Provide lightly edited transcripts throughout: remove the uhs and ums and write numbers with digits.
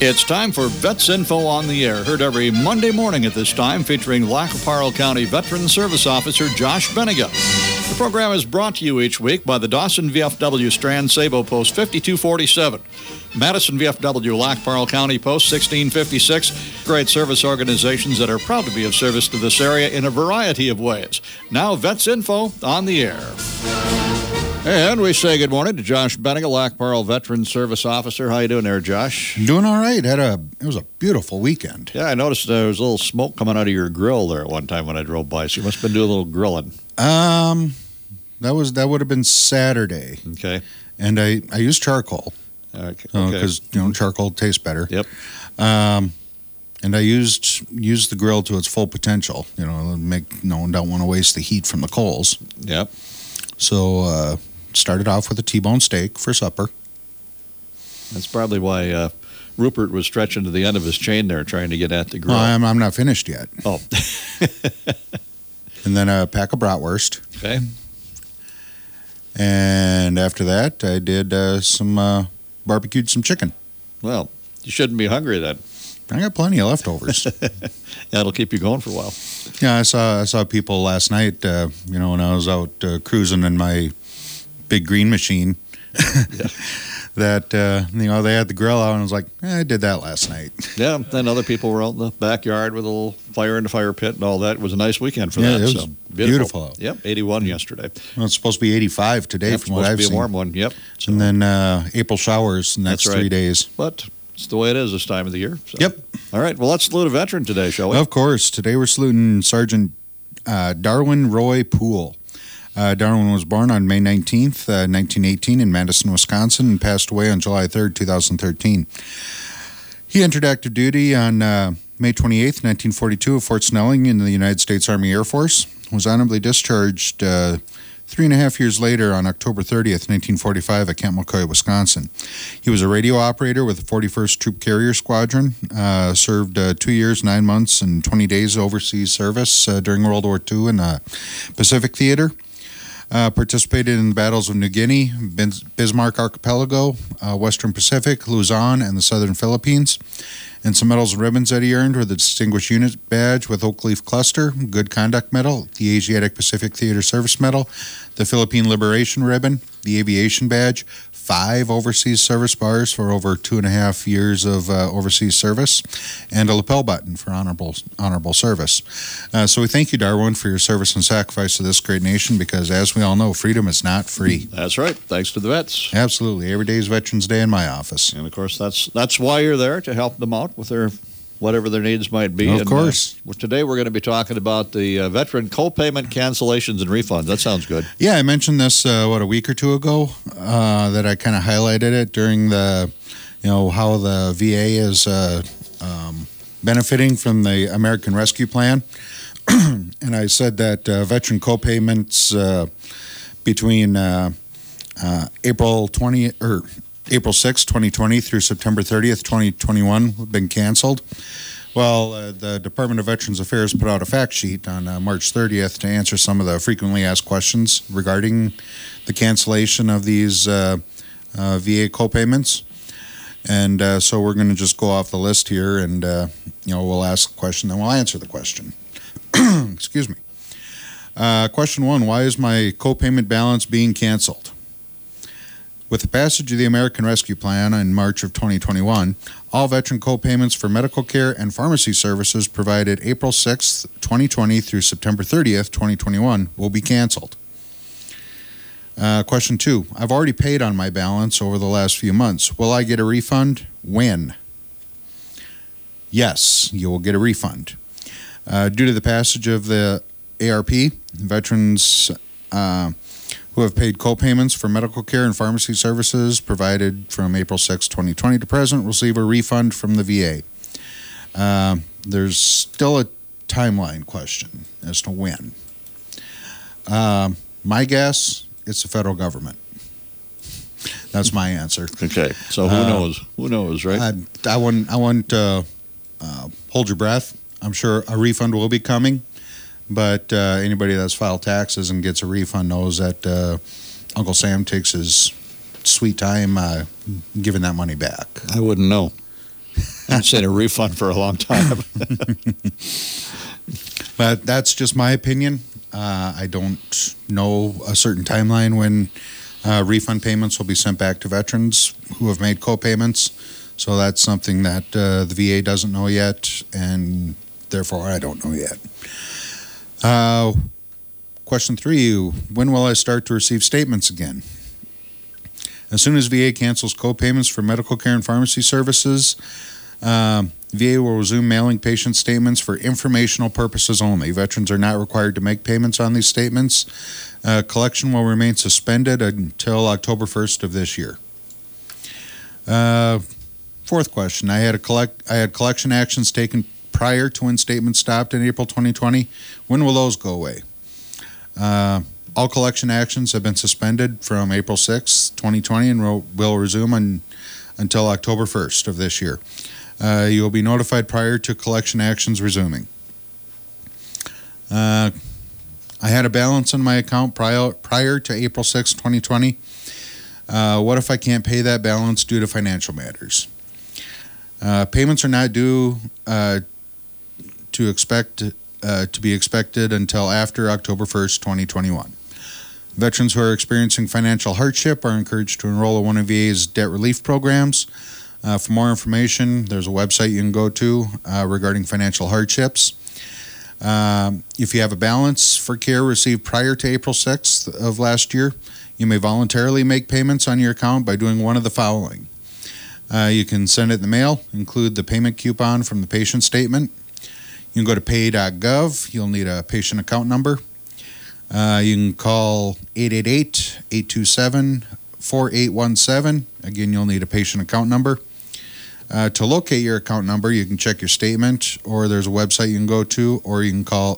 It's time for Vets Info on the Air, heard every Monday morning at this time, featuring Lac qui Parle County Veteran Service Officer Josh Benniga. The program is brought to you each week by the Dawson VFW Strand Sabo Post 5247, Madison VFW Lac qui Parle County Post 1656, great service organizations that are proud to be of service to this area in a variety of ways. Now, Vets Info on the Air. And we say good morning to Josh Benniga, Lac qui Parle Veteran Service Officer. How you doing there, Josh? Doing all right. It was a beautiful weekend. Yeah, I noticed there was a little smoke coming out of your grill there at one time when I drove by, so you must have been doing a little grilling. That would have been Saturday. Okay. And I used charcoal. Okay. Because charcoal tastes better. Yep. And I used the grill to its full potential. Don't want to waste the heat from the coals. Yep. So started off with a T-bone steak for supper. That's probably why Rupert was stretching to the end of his chain there, trying to get at the grill. No, I'm not finished yet. Oh. And then a pack of bratwurst. Okay. And after that, I did barbecued some chicken. Well, you shouldn't be hungry then. I got plenty of leftovers. That'll keep you going for a while. Yeah, I saw people last night, when I was out cruising in my big green machine, that, they had the grill out, and I was like, I did that last night. Yeah, then other people were out in the backyard with a little fire in the fire pit and all that. It was a nice weekend for that. It was beautiful out. Yep, 81 yesterday. Well, it's supposed to be 85 today from what I've seen. It's supposed to be a warm one, yep. So. And then April showers the next 3 days. But it's the way it is this time of the year. So. Yep. All right, well, let's salute a veteran today, shall we? Of course. Today we're saluting Sergeant Darwin Roy Poole. Darwin was born on May 19th, 1918 in Madison, Wisconsin, and passed away on July 3rd, 2013. He entered active duty on May 28th, 1942 at Fort Snelling in the United States Army Air Force. Was honorably discharged 3.5 years later on October 30th, 1945 at Camp McCoy, Wisconsin. He was a radio operator with the 41st Troop Carrier Squadron, served 2 years, 9 months, and 20 days overseas service during World War II in the Pacific Theater. Participated in the battles of New Guinea, Bismarck Archipelago, Western Pacific, Luzon, and the Southern Philippines. And some medals and ribbons that he earned were the Distinguished Unit Badge with Oak Leaf Cluster, Good Conduct Medal, the Asiatic Pacific Theater Service Medal, the Philippine Liberation Ribbon, the Aviation Badge, 5 overseas service bars for over 2.5 years of overseas service, and a lapel button for honorable service. So we thank you, Darwin, for your service and sacrifice to this great nation, because as we all know, freedom is not free. That's right. Thanks to the vets. Absolutely. Every day is Veterans Day in my office. And, of course, that's why you're there, to help them out with their whatever their needs might be. Of course. Today we're going to be talking about the veteran co-payment cancellations and refunds. That sounds good. Yeah, I mentioned this, a week or two ago, that I kind of highlighted it during the, how the VA is benefiting from the American Rescue Plan. And I said that veteran co-payments between April 6, 2020 through September 30th, 2021 have been canceled. Well, the Department of Veterans Affairs put out a fact sheet on March 30th to answer some of the frequently asked questions regarding the cancellation of these VA co-payments. And so we're going to just go off the list here and, we'll ask a question, then we'll answer the question. Excuse me. Question 1, why is my co-payment balance being canceled? With the passage of the American Rescue Plan in March of 2021, all veteran co-payments for medical care and pharmacy services provided April 6, 2020 through September 30th, 2021 will be canceled. Question 2, I've already paid on my balance over the last few months. Will I get a refund? When? Yes, you will get a refund. Due to the passage of the ARP, veterans who have paid co-payments for medical care and pharmacy services provided from April 6, 2020 to present will receive a refund from the VA. There's still a timeline question as to when. My guess, it's the federal government. That's my answer. Okay, so who knows? Who knows, right? I wouldn't hold your breath. I'm sure a refund will be coming. But anybody that's filed taxes and gets a refund knows that Uncle Sam takes his sweet time giving that money back. I wouldn't know. I've seen a refund for a long time. But that's just my opinion. I don't know a certain timeline when refund payments will be sent back to veterans who have made co-payments. So that's something that the VA doesn't know yet, and therefore I don't know yet. Question 3, when will I start to receive statements again? As soon as VA cancels co-payments for medical care and pharmacy services, VA will resume mailing patient statements for informational purposes only. Veterans are not required to make payments on these statements. Collection will remain suspended until October 1st of this year. 4th question, I had collection actions taken prior to when statements stopped in April 2020. When will those go away? All collection actions have been suspended from April 6, 2020, and will resume until October 1st of this year. You will be notified prior to collection actions resuming. I had a balance in my account prior to April 6, 2020. What if I can't pay that balance due to financial matters? Payments are not due to be expected until after October 1st, 2021. Veterans who are experiencing financial hardship are encouraged to enroll in one of VA's debt relief programs. For more information, there's a website you can go to regarding financial hardships. If you have a balance for care received prior to April 6th of last year, you may voluntarily make payments on your account by doing one of the following. You can send it in the mail, include the payment coupon from the patient statement. You can go to pay.gov. You'll need a patient account number. You can call 888-827-4817. Again, you'll need a patient account number. To locate your account number, you can check your statement, or there's a website you can go to, or you can call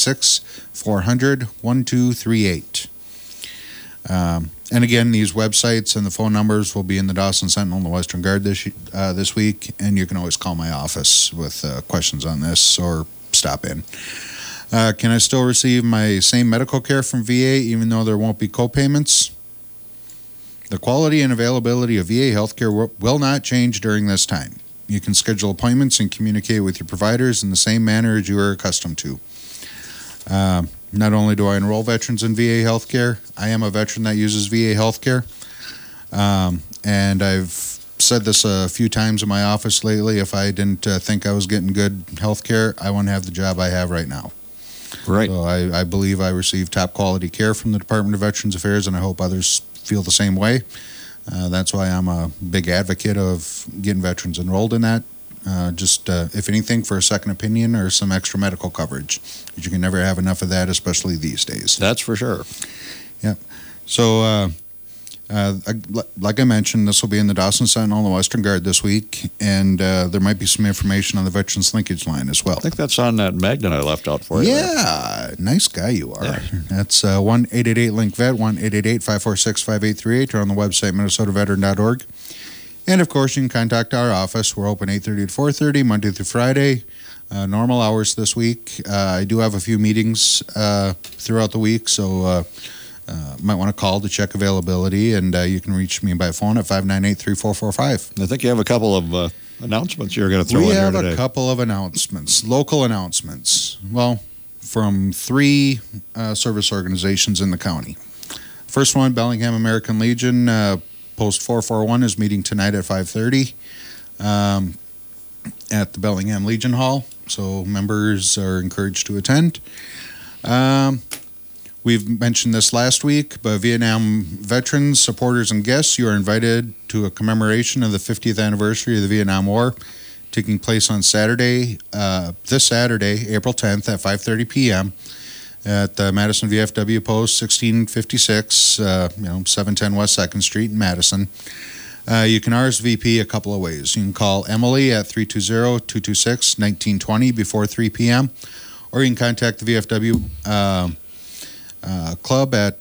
866-400-1238. And again, these websites and the phone numbers will be in the Dawson Sentinel and the Western Guard this week, and you can always call my office with questions on this or stop in. Can I still receive my same medical care from VA even though there won't be co-payments? The quality and availability of VA healthcare will not change during this time. You can schedule appointments and communicate with your providers in the same manner as you are accustomed to. Not only do I enroll veterans in VA healthcare, I am a veteran that uses VA healthcare. And I've said this a few times in my office lately. If I didn't think I was getting good healthcare, I wouldn't have the job I have right now. Right. So I believe I receive top quality care from the Department of Veterans Affairs, and I hope others feel the same way. That's why I'm a big advocate of getting veterans enrolled in that. If anything, for a second opinion or some extra medical coverage. You can never have enough of that, especially these days. That's for sure. Yeah. So, like I mentioned, this will be in the Dawson Sentinel and the Western Guard this week, and there might be some information on the Veterans Linkage Line as well. I think that's on that magnet I left out for you. Yeah, there. Nice guy you are. Yeah. That's 1-888-LINK-VET, 1-888-546-5838, or on the website minnesotaveteran.org. And, of course, you can contact our office. We're open 8:30 to 4:30, Monday through Friday. Normal hours this week. I do have a few meetings throughout the week, so might want to call to check availability, and you can reach me by phone at 598-3445. I think you have a couple of announcements you're going to throw in here today. We have a couple of announcements, local announcements. Well, from 3 service organizations in the county. First one, Bellingham American Legion, Post 441 is meeting tonight at 5:30 at the Bellingham Legion Hall, so members are encouraged to attend. We've mentioned this last week, but Vietnam veterans, supporters, and guests, you are invited to a commemoration of the 50th anniversary of the Vietnam War, taking place on Saturday, this Saturday, April 10th at 5:30 p.m. at the Madison VFW Post 1656, 710 West 2nd Street in Madison. You can RSVP a couple of ways. You can call Emily at 320-226-1920 before 3 p.m., or you can contact the VFW Club at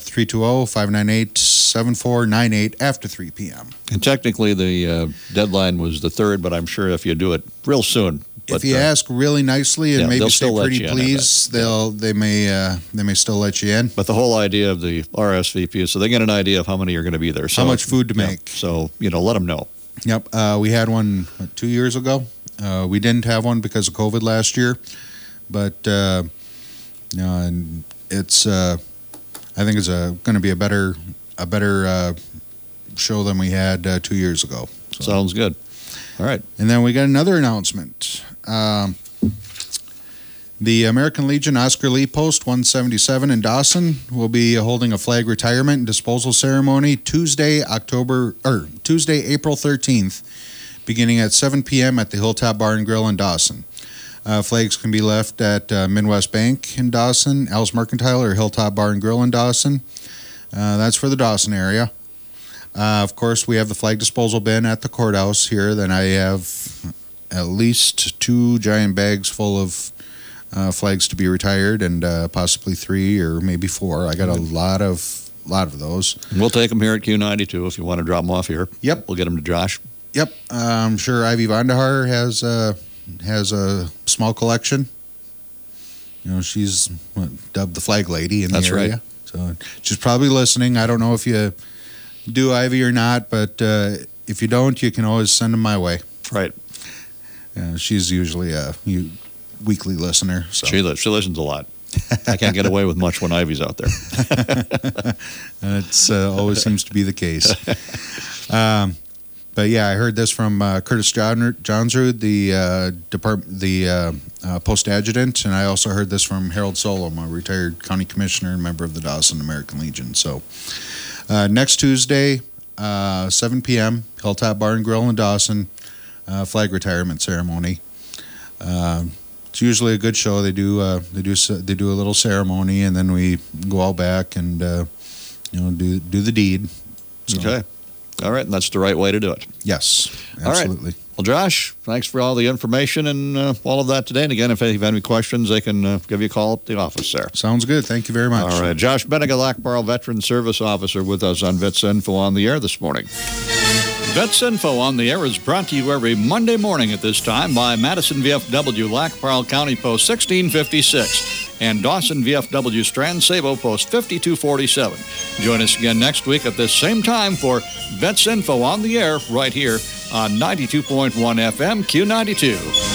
320-598-7498 after 3 p.m. And technically the deadline was the 3rd, but I'm sure if you do it real soon. If you ask really nicely and maybe say pretty please, in, they may still let you in. But the whole idea of the RSVP is so they get an idea of how many are going to be there. So, how much food to make. So, let them know. Yep. We had one 2 years ago. We didn't have one because of COVID last year, but and it's I think it's going to be a better show than we had 2 years ago. So. Sounds good. All right. And then we got another announcement. The American Legion Oscar Lee Post 177 in Dawson will be holding a flag retirement and disposal ceremony Tuesday, April 13th, beginning at 7 p.m. at the Hilltop Bar and Grill in Dawson. Flags can be left at Midwest Bank in Dawson, Al's Mercantile, or Hilltop Bar and Grill in Dawson. That's for the Dawson area. Of course, we have the flag disposal bin at the courthouse here. Then I have at least 2 giant bags full of flags to be retired, and possibly 3 or maybe 4. I got a lot of those. We'll take them here at Q92 if you want to drop them off here. Yep. We'll get them to Josh. Yep. I'm sure Ivy Vandahar has a small collection. You know, she's dubbed the flag lady in the area. Right. So she's probably listening. I don't know if you do, Ivy, or not, but if you don't, you can always send them my way. Right. She's usually a weekly listener. So. She listens a lot. I can't get away with much when Ivy's out there. It always seems to be the case. But yeah, I heard this from Curtis Johnsrud, the post adjutant, and I also heard this from Harold Solom, a retired county commissioner and member of the Dawson American Legion. So next Tuesday, 7 p.m., Hilltop Bar and Grill in Dawson, flag retirement ceremony. It's usually a good show. They do a little ceremony, and then we go all back and do the deed. So. Okay. All right, and that's the right way to do it. Yes, absolutely. All right. Well, Josh, thanks for all the information and all of that today. And again, if you have any questions, they can give you a call at the office there. Sounds good. Thank you very much. All right. Josh Benega, Lac-Parle Veteran Service Officer, with us on Vets Info on the Air this morning. Vets Info on the Air is brought to you every Monday morning at this time by Madison VFW, Lac-Parle County Post 1656. And Dawson VFW Strand Sabo Post 5247. Join us again next week at this same time for Vets Info on the Air right here on 92.1 FM Q92.